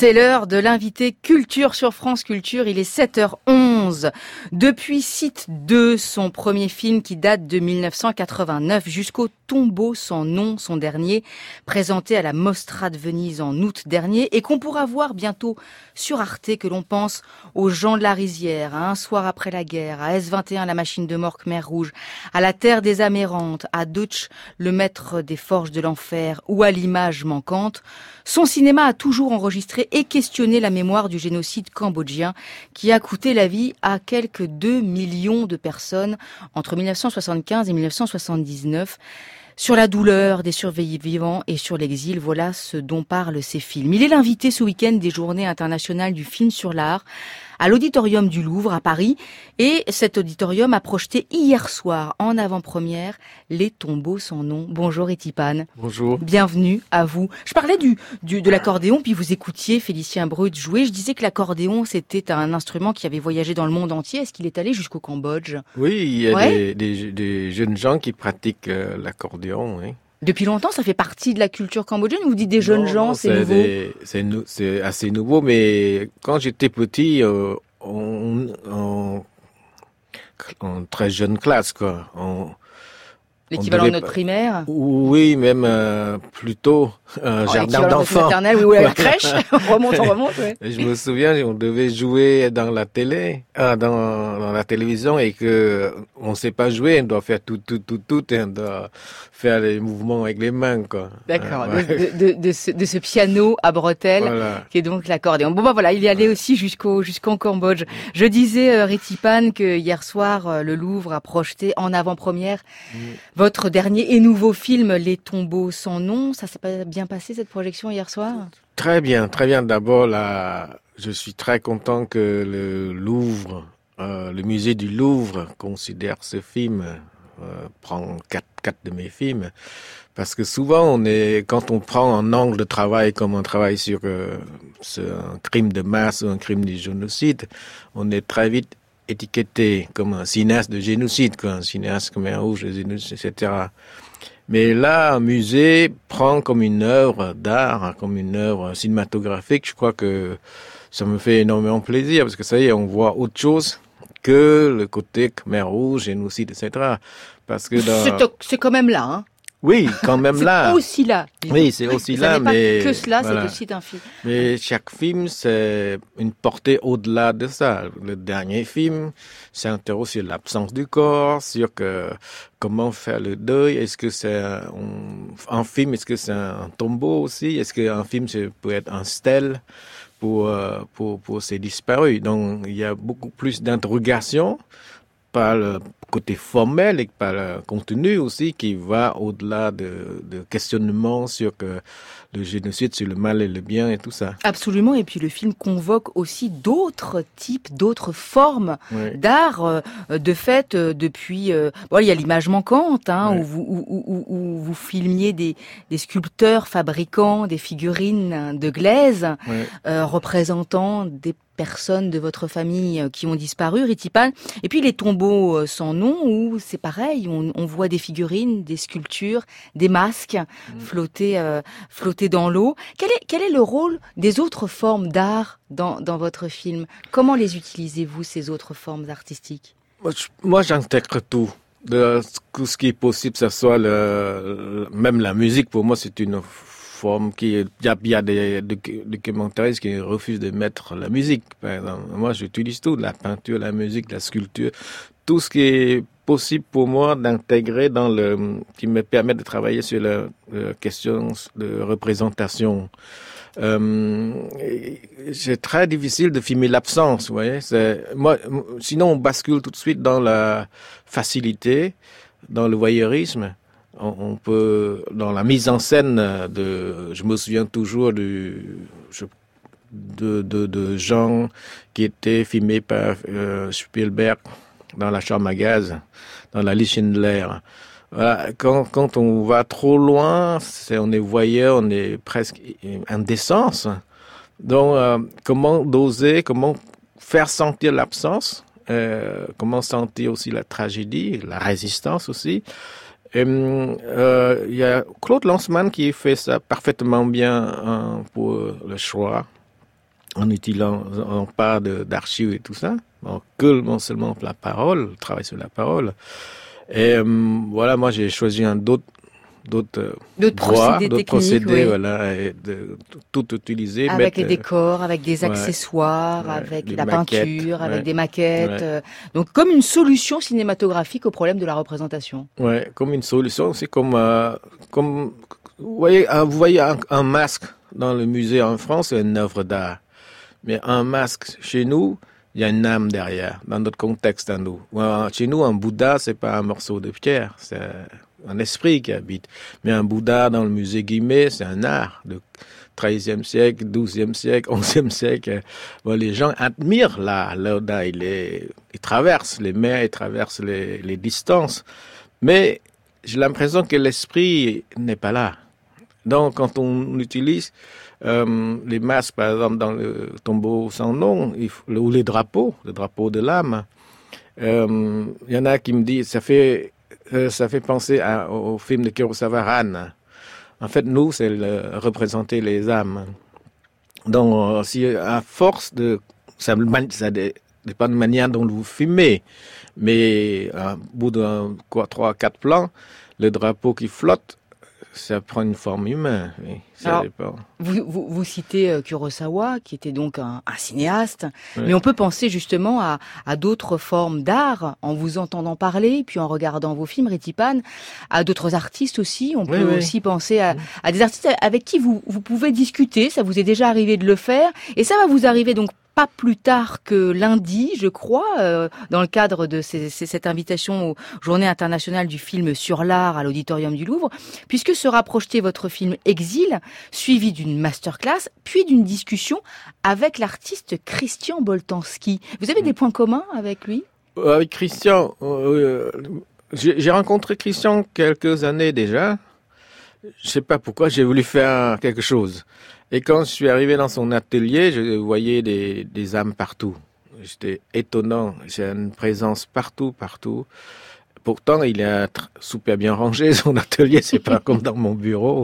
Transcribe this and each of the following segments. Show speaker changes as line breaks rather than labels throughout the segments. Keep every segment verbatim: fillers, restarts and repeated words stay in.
C'est l'heure de l'invité Culture sur France Culture, il est sept heures onze. Depuis Site deux, son premier film qui date de mille neuf cent quatre-vingt-neuf, jusqu'au Tombeau sans nom, son dernier, présenté à la Mostra de Venise en août dernier, et qu'on pourra voir bientôt sur Arte, que l'on pense aux gens de la Rizière, à Un soir après la guerre, à S vingt et un, la machine de Morque, Mer Rouge, à La Terre des Amérantes, à Deutsch, le maître des forges de l'enfer, ou à L'image manquante. Son cinéma a toujours enregistré et questionné la mémoire du génocide cambodgien qui a coûté la vie à quelques deux millions de personnes entre mille neuf cent soixante-quinze et mille neuf cent soixante-dix-neuf. Sur la douleur des survivants et sur l'exil, voilà ce dont parlent ces films. Il est l'invité ce week-end des Journées internationales du film sur l'art à l'Auditorium du Louvre à Paris. Et cet auditorium a projeté hier soir en avant-première Les Tombeaux sans nom. Bonjour Etipan.
Bonjour.
Bienvenue à vous. Je parlais du, du de l'accordéon, puis vous écoutiez Félicien Brut jouer. Je disais que l'accordéon, c'était un instrument qui avait voyagé dans le monde entier. Est-ce qu'il est allé jusqu'au Cambodge?
Oui, il y a
ouais.
des, des, des jeunes gens qui pratiquent euh, l'accordéon, oui.
Depuis longtemps, ça fait partie de la culture cambodgienne. Vous dites des jeunes
non,
gens,
non,
c'est, c'est nouveau.
Des, c'est, nou, c'est assez nouveau, mais quand j'étais petit, euh, on, on, en très jeune classe, quoi. On,
L'équivalent de notre primaire.
Oui, même euh, plutôt un oh, jardin d'enfants.
Maternelle, oui, ouais, la crèche. On remonte, on remonte. Ouais.
Je me souviens, on devait jouer dans la télé, ah, dans, dans la télévision, et que on ne sait pas jouer, on doit faire tout, tout, tout, tout, on doit faire les mouvements avec les mains, quoi.
D'accord. Euh, ouais. de, de, de, ce, de ce piano à bretelles, voilà. Qui est donc l'accordéon. Bon, bah voilà, il est allé aussi jusqu'au jusqu'en Cambodge. Je disais, euh, Retipan, que hier soir, euh, le Louvre a projeté en avant-première mm. votre dernier et nouveau film, Les Tombeaux sans nom. Ça s'est pas bien passé, cette projection, hier soir?
Très bien, très bien. D'abord, là, je suis très content que le Louvre, euh, le musée du Louvre considère ce film, euh, prend quatre, quatre de mes films. Parce que souvent, on est, quand on prend un angle de travail comme on travaille sur euh, ce, un crime de masse ou un crime de génocide, on est très vite étiqueté comme un cinéaste de génocide, quoi, un cinéaste comme un rouge de génocide, et cetera. Mais là, un musée prend comme une œuvre d'art, comme une œuvre cinématographique. Je crois que ça me fait énormément plaisir parce que ça y est, on voit autre chose que le côté Khmer Rouge, génocide, et cetera. Parce que dans...
c'est, c'est quand même là, hein.
Oui, quand même
c'est
là.
C'est aussi là.
Oui, c'est aussi
ça
là,
n'est pas
mais
que cela,
voilà.
C'est aussi un film.
Mais chaque film, c'est une portée au-delà de ça. Le dernier film s'interroge sur l'absence du corps, sur que comment faire le deuil. Est-ce que c'est un, un film, est-ce que c'est un tombeau aussi? Est-ce qu'un film ça peut être un stèle pour pour pour ces disparus? Donc il y a beaucoup plus d'interrogations par le côté formel et par le contenu aussi qui va au-delà de, de questionnements sur que le génocide, sur le mal et le bien et tout ça.
Absolument, et puis le film convoque aussi d'autres types, d'autres formes oui. d'art. Euh, de fait, euh, depuis... Euh, bon, il y a L'image manquante, hein, oui. où, vous, où, où, où vous filmiez des, des sculpteurs fabriquant des figurines de glaise, oui. euh, représentant des personnes de votre famille qui ont disparu, Retipan. Et puis les tombeaux sans nom, où c'est pareil, on, on voit des figurines, des sculptures, des masques mmh. flotter, euh, flotter dans l'eau. Quel est, quel est le rôle des autres formes d'art dans, dans votre film? Comment les utilisez-vous, ces autres formes artistiques?
Moi, je, moi j'intègre tout. De, tout ce qui est possible, que ce soit le, même la musique, pour moi, c'est une forme qui, il y a, il y a des, des documentaristes qui refusent de mettre la musique, par exemple. Moi, j'utilise tout, la peinture, la musique, la sculpture, tout ce qui est possible pour moi d'intégrer dans le, qui me permet de travailler sur la, la question de représentation. Euh, c'est très difficile de filmer l'absence, vous voyez. C'est, moi, sinon on bascule tout de suite dans la facilité, dans le voyeurisme. On, on peut, dans la mise en scène de, je me souviens toujours du, je, de, de, de gens qui étaient filmés par euh, Spielberg dans la chambre à gaz, dans la liste Schindler. Voilà, quand, quand on va trop loin, c'est, on est voyeur, on est presque indécence. Donc, euh, comment doser, comment faire sentir l'absence, euh, comment sentir aussi la tragédie, la résistance aussi. Il euh, y a Claude Lanzmann qui fait ça parfaitement bien hein, pour le choix. en utilisant pas de, d'archives et tout ça, en que seulement la parole, travail sur la parole. Et euh, voilà, moi j'ai choisi un d'autres d'autres
d'autres
voies,
procédés
d'autres
techniques,
procédés,
oui.
voilà, et de tout utiliser,
Avec
mettre,
les décors, avec des
ouais,
accessoires,
ouais,
avec
des
la
maquettes,
peinture,
ouais,
avec des maquettes.
ouais.
euh, donc comme une solution cinématographique au problème de la représentation.
Ouais, comme une solution, c'est comme, euh, comme, vous voyez, un, vous voyez un, un masque dans le musée en France, c'est une œuvre d'art. Mais un masque chez nous, il y a une âme derrière, dans notre contexte à nous. Chez nous, un Bouddha, c'est pas un morceau de pierre, c'est un esprit qui habite. Mais un Bouddha dans le musée Guimet, c'est un art de treizième siècle, douzième siècle, onzième siècle. Bon, les gens admirent l'art. L'art, il, est, il traverse les mers, il traverse les, les distances. Mais j'ai l'impression que l'esprit n'est pas là. Donc, quand on utilise euh, les masques, par exemple, dans le tombeau sans nom, il faut, ou les drapeaux, le drapeau de l'âme, il euh, y en a qui me disent, ça fait, euh, ça fait penser à, au film de Kurosawa, Ran. En fait, nous, c'est le, représenter les âmes. Donc, si à force de, ça, ça dépend de la manière dont vous filmez, mais à bout de quoi, trois, quatre plans, le drapeau qui flotte, ça prend une forme humaine. Oui, ça
Alors,
dépend.
Vous, vous, vous citez euh, Kurosawa, qui était donc un, un cinéaste,
Oui.
mais on peut penser justement à, à d'autres formes d'art en vous entendant parler, puis en regardant vos films, Retipan, à d'autres artistes aussi. On peut
Oui, oui.
aussi penser à, à des artistes avec qui vous, vous pouvez discuter. Ça vous est déjà arrivé de le faire, et ça va vous arriver donc pas plus tard que lundi, je crois, euh, dans le cadre de ces, ces, cette invitation aux Journées internationales du film sur l'art à l'Auditorium du Louvre, puisque sera projeté votre film Exil, suivi d'une masterclass, puis d'une discussion avec l'artiste Christian Boltanski. Vous avez des points communs avec lui ?
Avec Christian, euh, j'ai, j'ai rencontré Christian quelques années déjà. Je sais pas pourquoi, j'ai voulu faire quelque chose. Et quand je suis arrivé dans son atelier, je voyais des, des âmes partout. J'étais étonnant. J'ai une présence partout, partout. Pourtant, il est super bien rangé, son atelier, c'est pas comme dans mon bureau.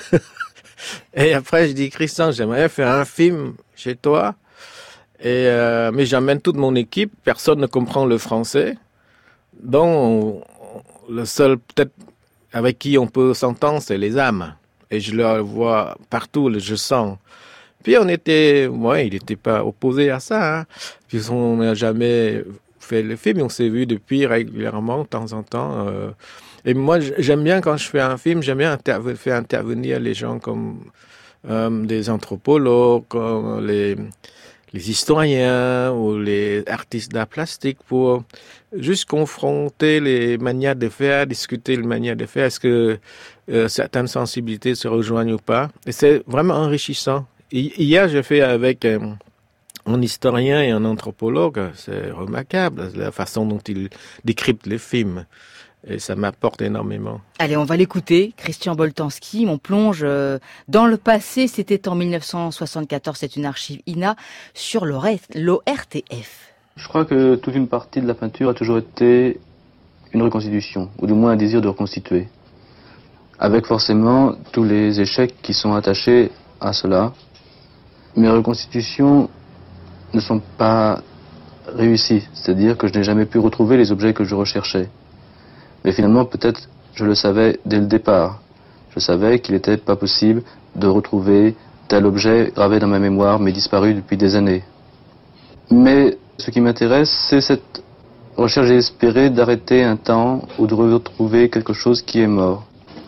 Et après, je dis, Christian, j'aimerais faire un film chez toi. Et euh, mais j'emmène toute mon équipe. Personne ne comprend le français. Donc, on, le seul, peut-être, avec qui on peut s'entendre, c'est les âmes. Et je le vois partout, je sens. Puis on était, ouais, il n'était pas opposé à ça. Hein. Puis on n'a jamais fait le film, on s'est vu depuis régulièrement, de temps en temps. Euh. Et moi, j'aime bien quand je fais un film, j'aime bien interve- faire intervenir les gens comme euh, des anthropologues, comme les, les historiens ou les artistes d'art plastique pour juste confronter les manières de faire, discuter les manières de faire. Est-ce que euh, certaines sensibilités se rejoignent ou pas? Et c'est vraiment enrichissant. Et hier, j'ai fait avec euh, un historien et un anthropologue. C'est remarquable la façon dont il décrypte les films. Et ça m'apporte énormément.
Allez, on va l'écouter, Christian Boltanski. On plonge dans le passé. C'était en mille neuf cent soixante-quatorze, c'est une archive I N A sur l'O R T F.
Je crois que toute une partie de la peinture a toujours été une reconstitution, ou du moins un désir de reconstituer. Avec forcément tous les échecs qui sont attachés à cela. Mes reconstitutions ne sont pas réussies, c'est-à-dire que je n'ai jamais pu retrouver les objets que je recherchais. Mais finalement, peut-être, je le savais dès le départ. Je savais qu'il n'était pas possible de retrouver tel objet gravé dans ma mémoire, mais disparu depuis des années. Mais ce qui m'intéresse, c'est cette recherche désespérée d'arrêter un temps ou de retrouver quelque chose qui est mort.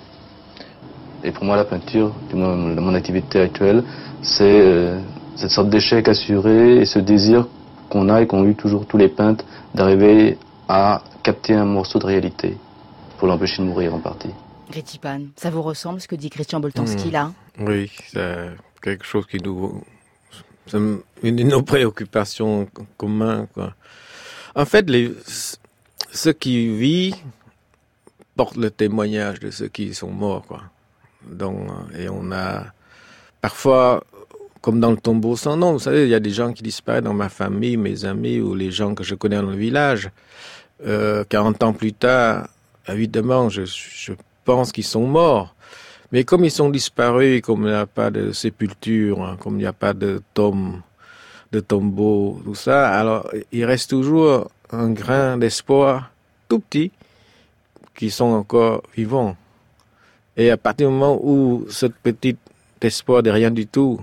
Et pour moi, la peinture, du moins mon activité actuelle, c'est euh, cette sorte d'échec assuré et ce désir qu'on a et qu'ont eu toujours tous les peintres d'arriver à capter un morceau de réalité pour l'empêcher de mourir en partie.
Retipan, ça vous ressemble ce que dit Christian Boltanski mmh. là ?
Oui, c'est quelque chose qui nous... C'est une de nos préoccupations communes, quoi. En fait, les, ceux qui vivent portent le témoignage de ceux qui sont morts, quoi. Donc, et on a parfois, comme dans le tombeau sans nom, vous savez, il y a des gens qui disparaissent dans ma famille, mes amis ou les gens que je connais dans le village. Euh, quarante ans plus tard, évidemment, je, je pense qu'ils sont morts. Mais comme ils sont disparus, comme il n'y a pas de sépulture, hein, comme il n'y a pas de tombe, de tombeaux, tout ça. Alors, il reste toujours un grain d'espoir tout petit qui sont encore vivants. Et à partir du moment où ce petit espoir de rien du tout,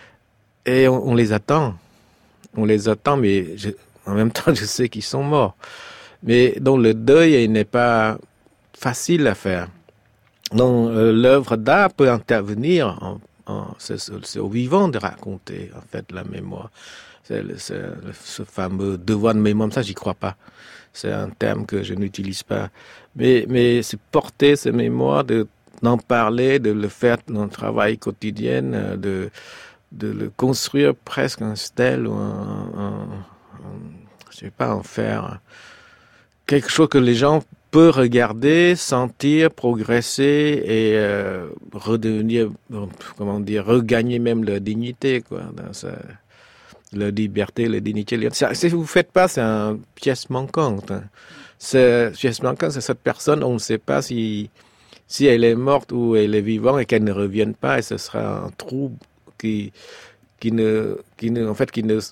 et on, on les attend, on les attend, mais je, en même temps, je sais qu'ils sont morts. Mais donc le deuil, il n'est pas facile à faire. Donc euh, l'œuvre d'art peut intervenir, en, en, c'est, c'est au vivant de raconter en fait la mémoire. C'est, le, c'est le, ce fameux devoir de mémoire, ça j'y crois pas. C'est un terme que je n'utilise pas. Mais, mais c'est porter ces mémoires, de, d'en parler, de le faire dans le travail quotidien, de, de le construire presque un stèle ou un, un, un je sais pas, en faire quelque chose que les gens peuvent regarder, sentir, progresser et euh, redevenir, comment dire, regagner même leur dignité, quoi, dans sa, leur liberté, leur dignité. Si vous ne faites pas, c'est une pièce manquante. Hein. C'est, pièce manquante, c'est cette personne, on ne sait pas si, si elle est morte ou elle est vivante et qu'elle ne revienne pas, et ce sera un trou qui, qui ne, qui ne, en fait, qui ne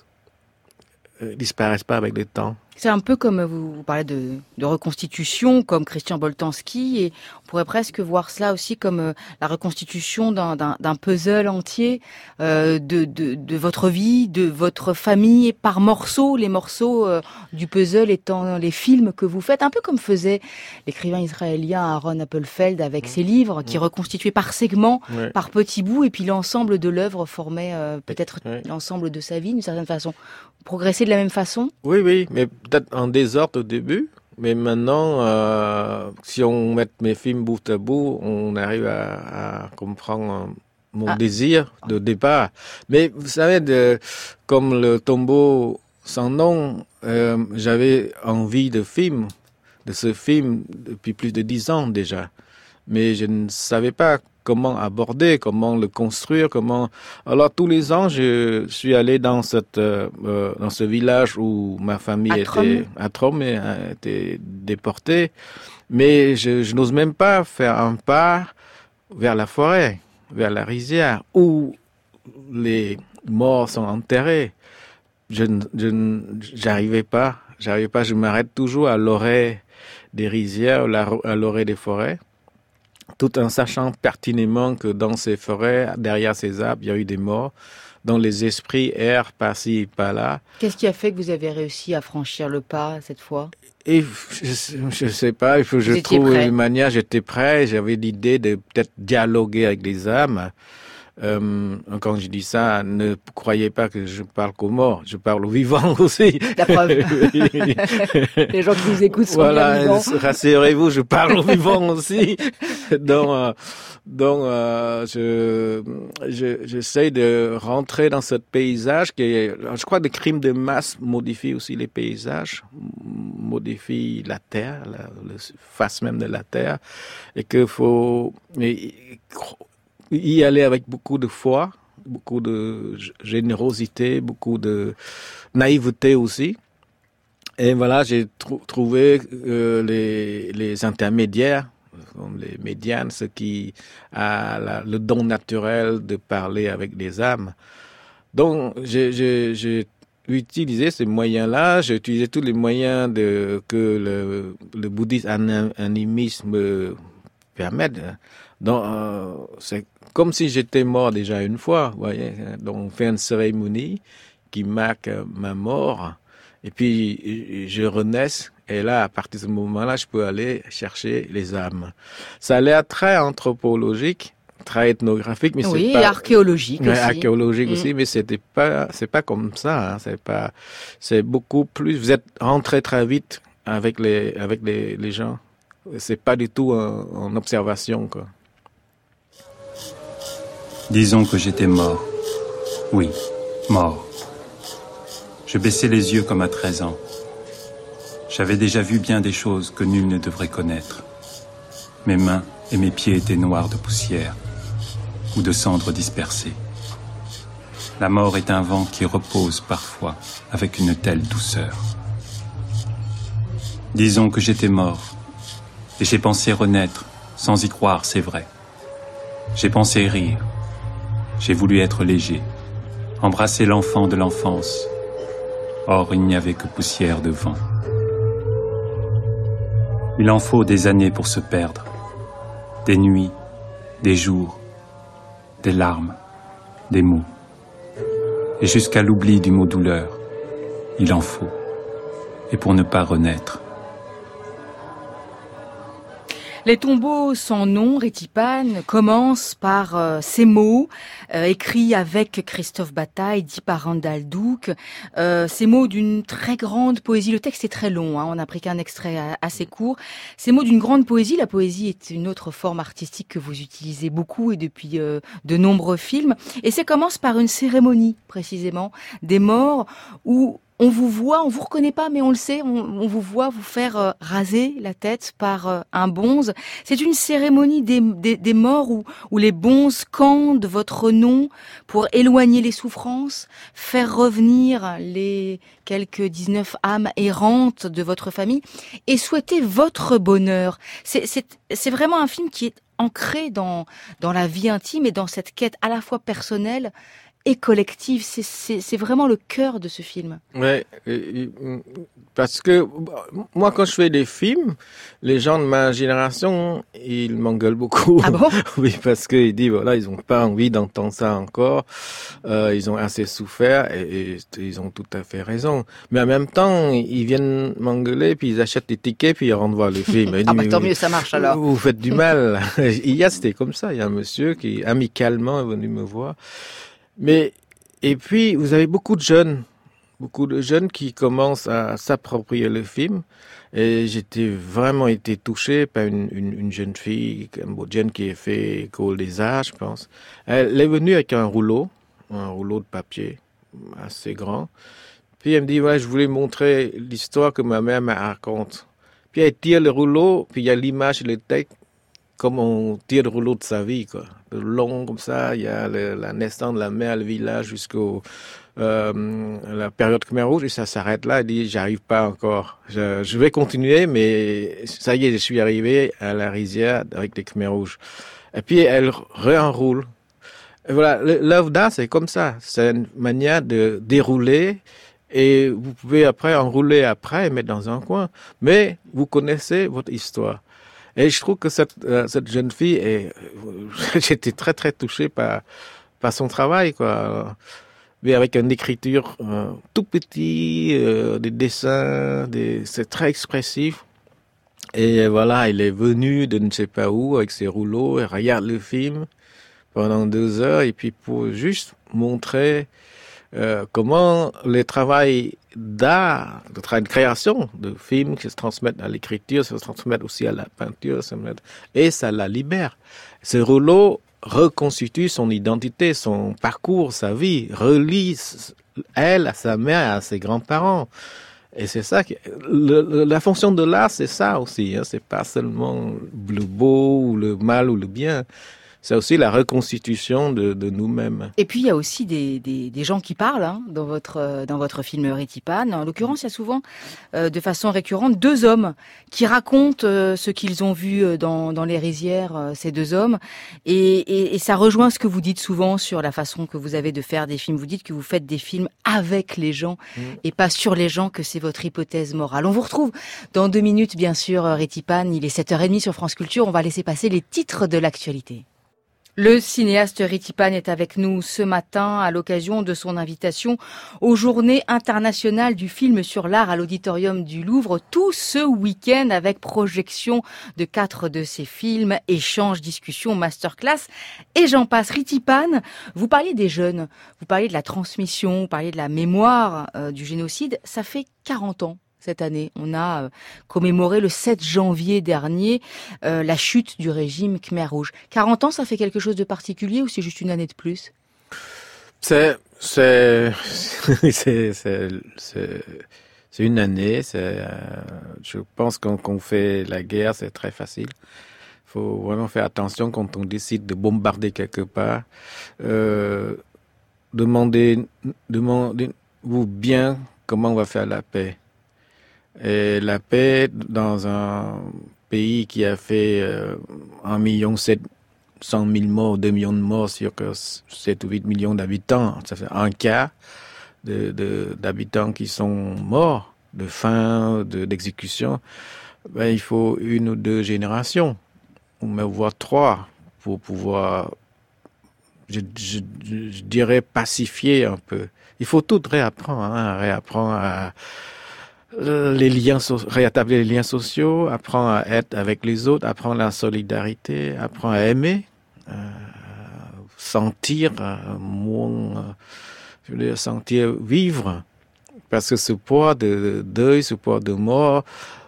disparaissent pas avec le temps.
C'est un peu comme vous, vous parlez de, de reconstitution, comme Christian Boltanski, et on pourrait presque voir cela aussi comme euh, la reconstitution d'un, d'un, d'un puzzle entier euh, de, de, de votre vie, de votre famille, par morceaux, les morceaux euh, du puzzle étant les films que vous faites, un peu comme faisait l'écrivain israélien Aaron Appelfeld avec mmh. ses livres, qui mmh. reconstituaient par segments, ouais. par petits bouts, et puis l'ensemble de l'œuvre formait euh, peut-être ouais. l'ensemble de sa vie d'une certaine façon. Progresser de la même façon ?
Oui, oui, mais peut-être en désordre au début, mais maintenant, euh, si on met mes films bout à bout, on arrive à, à comprendre mon ah. désir de départ. Mais vous savez, de, comme le tombeau sans nom, euh, j'avais envie de film, de ce film depuis plus de dix ans déjà, mais je ne savais pas comment aborder, comment le construire, comment. Alors tous les ans, je suis allé dans cette euh, dans ce village où ma famille à était Trom. à Trom et a été déportée, mais je, je n'ose même pas faire un pas vers la forêt, vers la rizière où les morts sont enterrés. Je je j'arrivais pas, j'arrivais pas. Je m'arrête toujours à l'orée des rizières, à l'orée des forêts, tout en sachant pertinemment que dans ces forêts, derrière ces arbres, il y a eu des morts, dont les esprits errent par-ci, par-là.
Qu'est-ce qui a fait que vous avez réussi à franchir le pas cette fois ?
Et je ne sais pas, il faut que je trouve une manière, j'étais prêt, j'avais l'idée de peut-être dialoguer avec les âmes. Euh, quand je dis ça, ne croyez pas que je parle qu'aux morts, je parle aux vivants aussi.
La preuve. Les gens qui nous écoutent sont
voilà,
bien vivants.
Rassurez-vous, je parle aux vivants aussi. Donc, euh, donc euh, je, je, j'essaie de rentrer dans ce paysage qui est, je crois, que le crime de masse modifie aussi les paysages, modifie la terre, la, le face même de la terre, et qu'il faut y aller avec beaucoup de foi, beaucoup de générosité, beaucoup de naïveté aussi. Et voilà, j'ai tr- trouvé euh, les, les intermédiaires, comme les médianes, ceux qui ont la, le don naturel de parler avec des âmes. Donc, j'ai, j'ai, j'ai utilisé ces moyens-là, j'ai utilisé tous les moyens de, que le, le bouddhisme animisme me permet. Donc, euh, c'est comme si j'étais mort déjà une fois, vous voyez. Donc, on fait une cérémonie qui marque ma mort, et puis je renais, et là, à partir de ce moment-là, je peux aller chercher les âmes. Ça a l'air très anthropologique, très ethnographique, mais
oui,
c'est pas...
Oui, archéologique
ouais,
aussi.
Archéologique mmh. aussi, mais c'était pas, c'est pas comme ça, hein, c'est pas, c'est beaucoup plus, vous êtes rentré très vite avec les, avec les, les gens. C'est pas du tout en, en observation, quoi.
Disons que j'étais mort. Oui, mort. Je baissais les yeux comme à treize ans. J'avais déjà vu bien des choses que nul ne devrait connaître. Mes mains et mes pieds étaient noirs de poussière ou de cendres dispersées. La mort est un vent qui repose parfois avec une telle douceur. Disons que j'étais mort et j'ai pensé renaître sans y croire, c'est vrai. J'ai pensé rire. J'ai voulu être léger. embrasser l'enfant de l'enfance. Or, il n'y avait que poussière de vent. Il en faut des années pour se perdre, des nuits, des jours, des larmes, des mots. Et jusqu'à l'oubli du mot douleur, il en faut. Et pour ne pas renaître.
Les tombeaux sans nom, Rétipane, commencent par euh, ces mots, euh, écrits avec Christophe Bataille, dit par Randall Douk, euh, ces mots d'une très grande poésie. Le texte est très long, hein, on n'a pris qu'un extrait assez court. Ces mots d'une grande poésie, la poésie est une autre forme artistique que vous utilisez beaucoup et depuis euh, de nombreux films. Et ça commence par une cérémonie, précisément, des morts où on vous voit, on vous reconnaît pas, mais on le sait, on, on vous voit vous faire euh, raser la tête par euh, un bonze. C'est une cérémonie des, des, des morts où, où les bonzes scandent votre nom pour éloigner les souffrances, faire revenir les quelques dix-neuf âmes errantes de votre famille et souhaiter votre bonheur. C'est, c'est, c'est vraiment un film qui est ancré dans, dans la vie intime et dans cette quête à la fois personnelle et collective. C'est, c'est, c'est vraiment le cœur de ce film.
Ouais, parce que moi, quand je fais des films, les gens de ma génération, ils m'engueulent beaucoup.
Ah bon?
Oui, parce qu'ils disent, voilà, ils ont pas envie d'entendre ça encore. Euh, ils ont assez souffert et, et ils ont tout à fait raison. Mais en même temps, ils viennent m'engueuler, puis ils achètent des tickets, puis ils rentrent voir le film.
Ah bah tant mieux, ça marche alors.
Vous faites du mal. Hier, c'était comme ça. Il y a un monsieur qui, amicalement, est venu me voir. Mais, et puis, vous avez beaucoup de jeunes, beaucoup de jeunes qui commencent à s'approprier le film. Et j'étais vraiment été touché par une, une, une jeune fille, cambodgienne, qui a fait École des Arts, je pense. Elle est venue avec un rouleau, un rouleau de papier assez grand. Puis elle me dit, ouais, je voulais montrer l'histoire que ma mère me raconte. Puis elle tire le rouleau, puis il y a l'image et le texte, comme on tire le rouleau de sa vie, quoi. De long, comme ça, il y a le, la naissance de la mère, le village, jusqu'au euh, la période Khmer Rouge, et ça s'arrête là. Elle dit, j'arrive pas encore. Je, je vais continuer, mais ça y est, je suis arrivé à la rizière avec les Khmer Rouges. Et puis, elle réenroule. Et voilà, l'œuvre d'art, c'est comme ça. C'est une manière de dérouler, et vous pouvez après enrouler après et mettre dans un coin. Mais vous connaissez votre histoire. Et je trouve que cette, euh, cette jeune fille est, j'étais très très touché par, par son travail, quoi. Mais avec une écriture euh, tout petit, euh, des dessins, des, c'est très expressif. Et voilà, il est venu de ne sais pas où avec ses rouleaux, et regarde le film pendant deux heures, et puis pour juste montrer euh, comment le travail d'art, le travail de création de films qui se transmettent à l'écriture, se transmettent aussi à la peinture, et ça la libère. Ce rouleau reconstitue son identité, son parcours, sa vie, relie elle à sa mère, à ses grands-parents. Et c'est ça, que, le, la fonction de l'art, c'est ça aussi, hein, c'est pas seulement le beau ou le mal ou le bien. C'est aussi la reconstitution de, de nous-mêmes.
Et puis il y a aussi des, des, des gens qui parlent hein, dans votre dans votre film Rétipane. En l'occurrence, il y a souvent, euh, de façon récurrente, deux hommes qui racontent euh, ce qu'ils ont vu dans dans les rizières. Euh, ces deux hommes, et, et, et ça rejoint ce que vous dites souvent sur la façon que vous avez de faire des films. Vous dites que vous faites des films avec les gens mmh. et pas sur les gens, que c'est votre hypothèse morale. On vous retrouve dans deux minutes, bien sûr, Rétipane. Il est sept heures trente sur France Culture. On va laisser passer les titres de l'actualité. Le cinéaste Rétipane est avec nous ce matin à l'occasion de son invitation aux Journées internationales du film sur l'art à l'Auditorium du Louvre, tout ce week-end avec projection de quatre de ses films, échanges, discussions, masterclass et j'en passe. Rétipane, vous parliez des jeunes, vous parliez de la transmission, vous parliez de la mémoire euh, du génocide. Ça fait quarante ans. Cette année, on a commémoré le sept janvier dernier euh, la chute du régime Khmer Rouge. quarante ans, ça fait quelque chose de particulier ou c'est juste une année de plus?
C'est c'est c'est c'est c'est, c'est une année. C'est euh, je pense qu'on qu'on fait la guerre, c'est très facile. Faut vraiment faire attention quand on décide de bombarder quelque part. Euh, demandez demandez-vous bien comment on va faire la paix. Et la paix dans un pays qui a fait euh, un million sept cent mille morts, deux millions de morts sur sept ou huit millions d'habitants. Ça fait un quart de, de, d'habitants qui sont morts de faim, de, d'exécution. Ben, il faut une ou deux générations, ou même voire trois, pour pouvoir, je, je, je dirais, pacifier un peu. Il faut tout réapprendre, hein, réapprendre à les liens, rétablir les liens sociaux, apprendre à être avec les autres, apprendre la solidarité, apprendre à aimer, euh, sentir, euh, moins, euh, je veux dire, sentir vivre. Parce que ce poids de deuil, ce poids de mort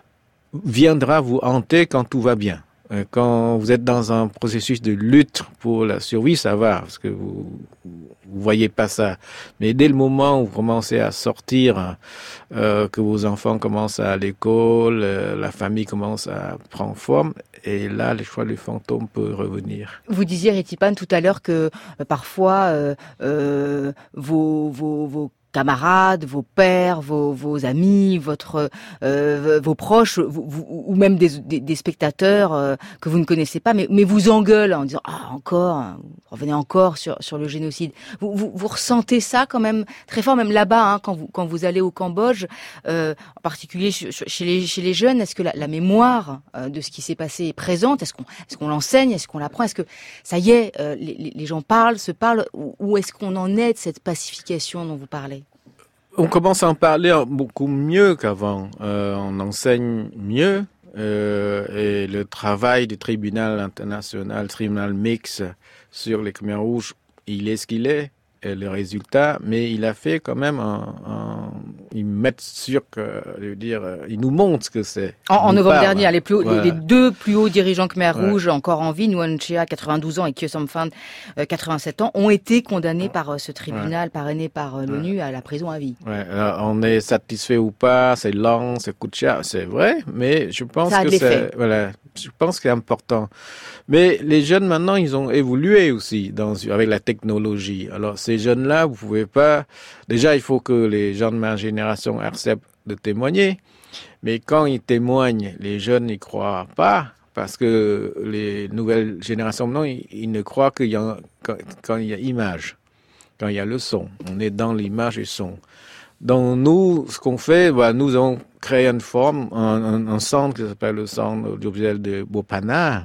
viendra vous hanter quand tout va bien. Quand vous êtes dans un processus de lutte pour la survie, ça va, parce que vous vous voyez pas ça. Mais dès le moment où vous commencez à sortir, euh, que vos enfants commencent à l'école, euh, la famille commence à prendre forme, et là, les choix du fantôme peut revenir.
Vous disiez, Retipan, tout à l'heure que euh, parfois euh, euh, vos, vos, vos camarades, vos pères, vos, vos amis, votre, euh, vos proches, vous, vous, ou même des, des, des spectateurs euh, que vous ne connaissez pas, mais, mais vous engueulent en disant ah encore, vous revenez encore sur sur le génocide. Vous, vous, vous ressentez ça quand même très fort, même là-bas, hein, quand vous quand vous allez au Cambodge, euh, en particulier chez les chez les jeunes. Est-ce que la, la mémoire euh, de ce qui s'est passé est présente? Est-ce qu'on est-ce qu'on l'enseigne? Est-ce qu'on l'apprend? Est-ce que ça y est, euh, les, les gens parlent, se parlent, ou, ou est-ce qu'on en est de cette pacification dont vous parlez?
On commence à en parler beaucoup mieux qu'avant. Euh, on enseigne mieux euh, et le travail du tribunal international, tribunal mix sur les Khmers rouges, il est ce qu'il est. Et le résultat, mais il a fait quand même un, un ils mettent sur que, je veux dire, ils nous montrent ce que c'est.
En, en novembre parle. dernier, les, plus hauts,
voilà.
les, les deux plus hauts dirigeants Khmer
ouais.
rouges encore en vie, Nguyen Chea, quatre-vingt-douze ans, et Khieu Samphan, quatre-vingt-sept ans, ont été condamnés ouais. par ce tribunal, ouais. parrainé par l'ONU, ouais. à la prison à vie.
Ouais. Alors, on est satisfait ou pas, c'est lent, c'est coûte cher, c'est vrai, mais je pense
Ça a
que c'est, voilà, je pense que c'est important. Mais les jeunes maintenant, ils ont évolué aussi dans, avec la technologie. Alors ces jeunes-là, vous pouvez pas. Déjà, il faut que les gens de ma génération acceptent de témoigner. Mais quand ils témoignent, les jeunes n'y croient pas parce que les nouvelles générations maintenant, ils, ils ne croient qu'il y a quand, quand il y a image, quand il y a le son. On est dans l'image et le son. Donc nous, ce qu'on fait, bah, nous avons créé une forme, un, un, un centre qui s'appelle le centre audiovisuel de Bopana,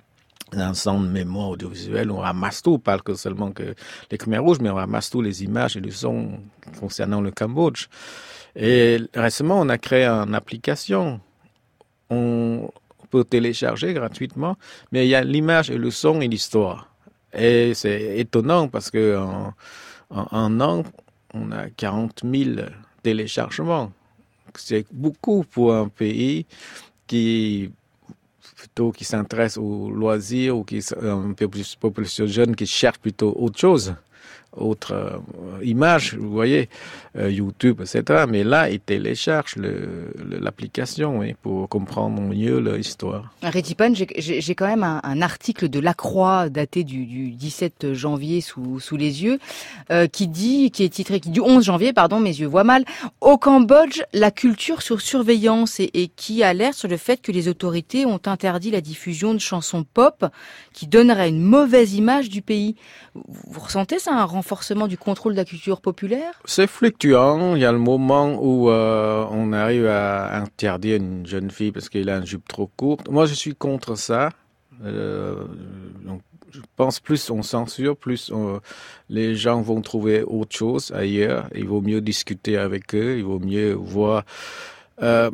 un centre de mémoire audiovisuelle. On ramasse tout, pas que seulement que les Khmers rouges, mais on ramasse tous les images et les sons concernant le Cambodge. Et récemment, on a créé une application. On peut télécharger gratuitement, mais il y a l'image et le son et l'histoire. Et c'est étonnant parce que en, en un an, on a quarante mille téléchargements. C'est beaucoup pour un pays qui plutôt qui s'intéresse aux loisirs ou qui une population jeune qui cherche plutôt autre chose, autre euh, image, vous voyez, euh, YouTube, et cetera. Mais là, ils téléchargent le, le, l'application oui, pour comprendre mieux l'histoire.
Retipan, j'ai, j'ai, j'ai quand même un, un article de La Croix daté du, du dix-sept janvier sous, sous les yeux, euh, qui dit, qui est titré, qui du onze janvier, pardon, mes yeux voient mal, au Cambodge, la culture sur surveillance, et, et qui alerte sur le fait que les autorités ont interdit la diffusion de chansons pop qui donneraient une mauvaise image du pays. Vous ressentez ça, un renforcement du contrôle de la culture populaire?
C'est fluctuant. Il y a le moment où euh, on arrive à interdire une jeune fille parce qu'elle a une jupe trop courte. Moi, je suis contre ça. Euh, donc, je pense plus on censure, plus on, les gens vont trouver autre chose ailleurs. Il vaut mieux discuter avec eux. Il vaut mieux voir... Euh,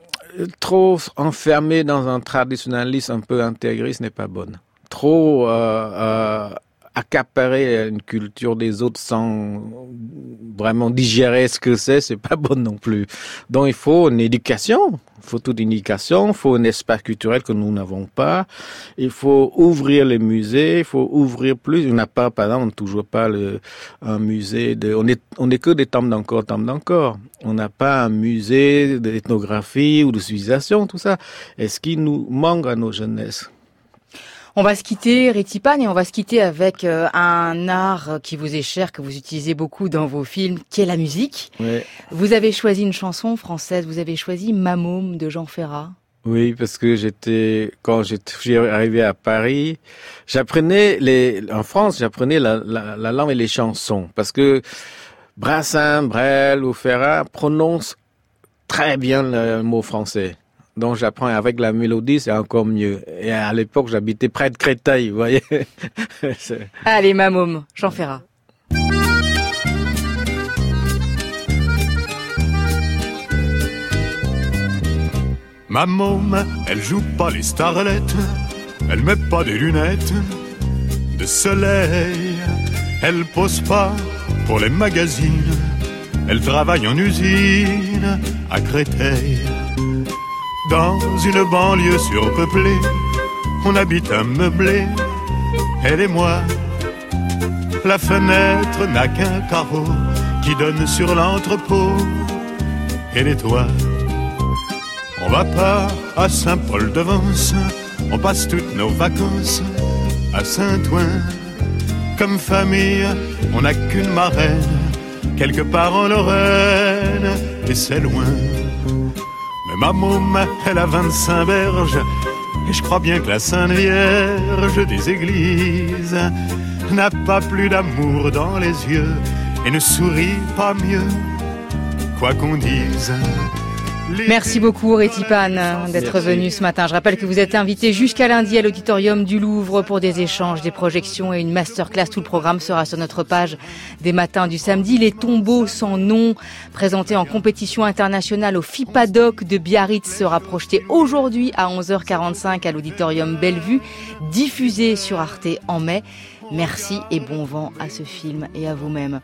trop enfermé dans un traditionnalisme un peu intégriste n'est pas bonne. Trop... Euh, euh, accaparer une culture des autres sans vraiment digérer ce que c'est, c'est pas bon non plus. Donc il faut une éducation, il faut toute une éducation, il faut un espace culturel que nous n'avons pas, il faut ouvrir les musées, il faut ouvrir plus. On n'a pas, par exemple, on n'a toujours pas le, un musée de, on est, on est que des temples d'encore, temples d'encore. On n'a pas un musée d'ethnographie ou de civilisation, tout ça. Est-ce qu'il nous manque à nos jeunesses?
On va se quitter, Retipan, et on va se quitter avec euh, un art qui vous est cher, que vous utilisez beaucoup dans vos films, qui est la musique.
Ouais.
Vous avez choisi une chanson française, vous avez choisi Ma Môme de Jean Ferrat.
Oui, parce que j'étais quand j'étais arrivé à Paris, j'apprenais les en France, j'apprenais la, la, la langue et les chansons parce que Brassens, Brel ou Ferrat prononcent très bien le mot français. Donc j'apprends avec la mélodie, c'est encore mieux. Et à l'époque, j'habitais près de Créteil, vous voyez.
Allez, ma môme, Jean Ferrat.
Ma môme, elle joue pas les starlettes, elle met pas des lunettes de soleil, elle pose pas pour les magazines, elle travaille en usine à Créteil. Dans une banlieue surpeuplée, on habite un meublé, elle et moi. La fenêtre n'a qu'un carreau qui donne sur l'entrepôt et les toits. On va pas à Saint-Paul-de-Vence, on passe toutes nos vacances à Saint-Ouen. Comme famille, on n'a qu'une marraine, quelque part en Lorraine, et c'est loin. Mais ma môme, elle a vingt-cinq berges, et je crois bien que la Sainte Vierge des églises n'a pas plus d'amour dans les yeux, et ne sourit pas mieux, quoi qu'on dise.
Merci beaucoup Réti Pan d'être venu ce matin. Je rappelle que vous êtes invité jusqu'à lundi à l'auditorium du Louvre pour des échanges, des projections et une masterclass. Tout le programme sera sur notre page des matins du samedi. Les tombeaux sans nom, présentés en compétition internationale au FIPADOC de Biarritz, sera projeté aujourd'hui à onze heures quarante-cinq à l'auditorium Bellevue, diffusé sur Arte en mai. Merci et bon vent à ce film et à vous-même.